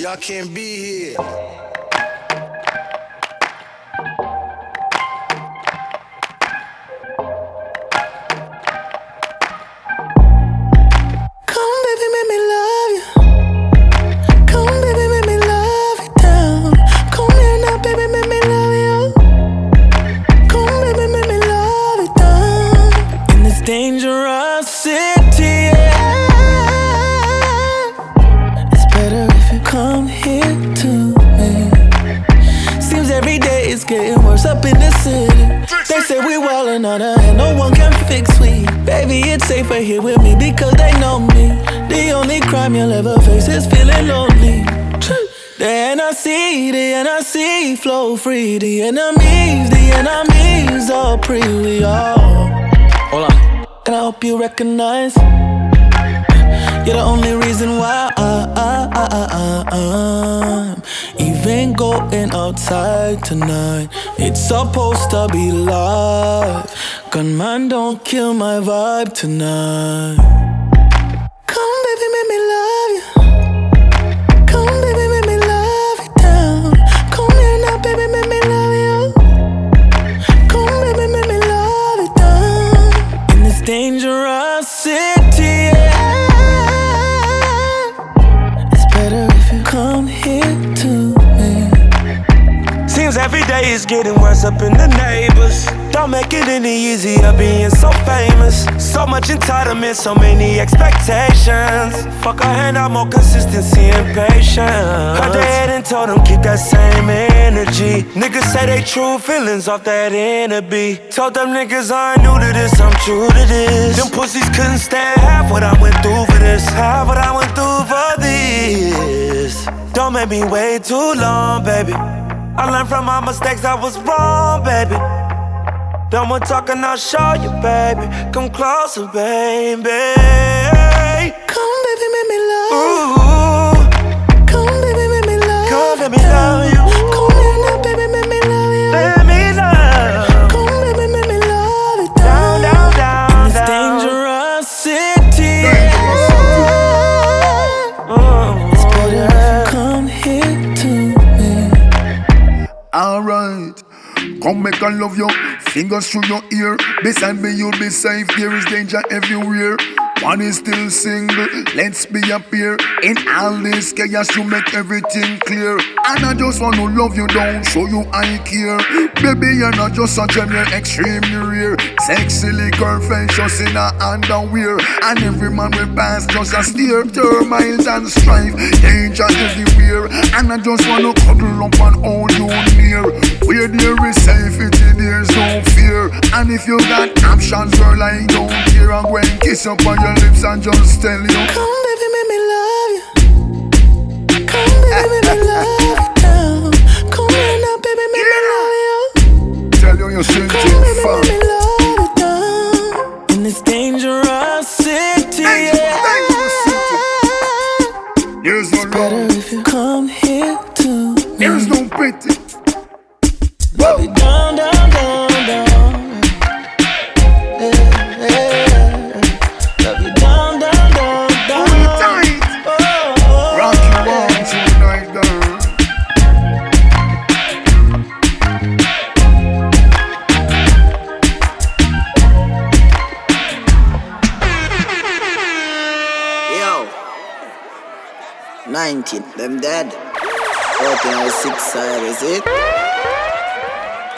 y'all can't be here. Come baby, make me love you. Come baby, make me love you down. Come here now, baby, make me love you. Come baby, make me love you down. In this dangerous city, yeah. It's better if you come here to me. Seems every day it's getting worse up in the city. They say we wildin' out and no one can fix we. Baby, it's safer here with me because they know me. The only crime you'll ever face is feeling lonely. The NRC flow free. The enemies all pre. We all. Hold on. And I hope you recognize you're the only reason why I'm even going outside tonight. It's supposed to be live. Gunman, don't kill my vibe tonight. Come baby, make me love you. Come baby, make me love you down. Come here now, baby, make me love you. Come baby, make me love you down. In this dangerous city, yeah. It's better if you come here to me. Seems every day is getting worse up in the neighbors. Don't make it any easier being so famous. So much entitlement, so many expectations. Fuck a handout, more consistency and patience. Cut their head and told them keep that same energy. Niggas say they true feelings off that inner beat. Told them niggas I ain't new to this, I'm true to this. Them pussies couldn't stand half what I went through for this. Half what I went through for this. Don't make me wait too long, baby. I learned from my mistakes, I was wrong, baby. Done with talking, I'll show you, baby. Come closer, baby. Come, baby, make me love you. Ooh. Come, baby, make me love you. Come, let me love you. Come here now, baby, make me love you. Let me love. Come, baby, make me love you down, down, down, in this dangerous city. It's better if you come here to me. Alright, come make I love you. Fingers through your ear. Beside me you'll be safe. There is danger everywhere. One is still single, let's be appear. In all this chaos you make everything clear. And I just wanna love you down, show you I care. Baby, you're not just a gem, you're extremely rare. Sexy liquor, just in a underwear. And every man will pass just a stare. Turmoils and strife, danger everywhere. And I just wanna cuddle up and hold you near. Where there is safety, there's no fear. And if you got options, girl, I don't care. I'm going to kiss up on your lips and just tell you. Come, baby, make me love you. Come, baby, make me love you down. Come here now, baby, make me love you. Tell you you're singing come, baby, make me love you down. In this dangerous city, yeah. There's no it's better if you come here to me. There's no pity. Love you down, down, down, down. Love you down, down, down, down. Hold it tight. Rock you on tonight, girl. Yo, 19, them dead. 14 or 6 side, is it?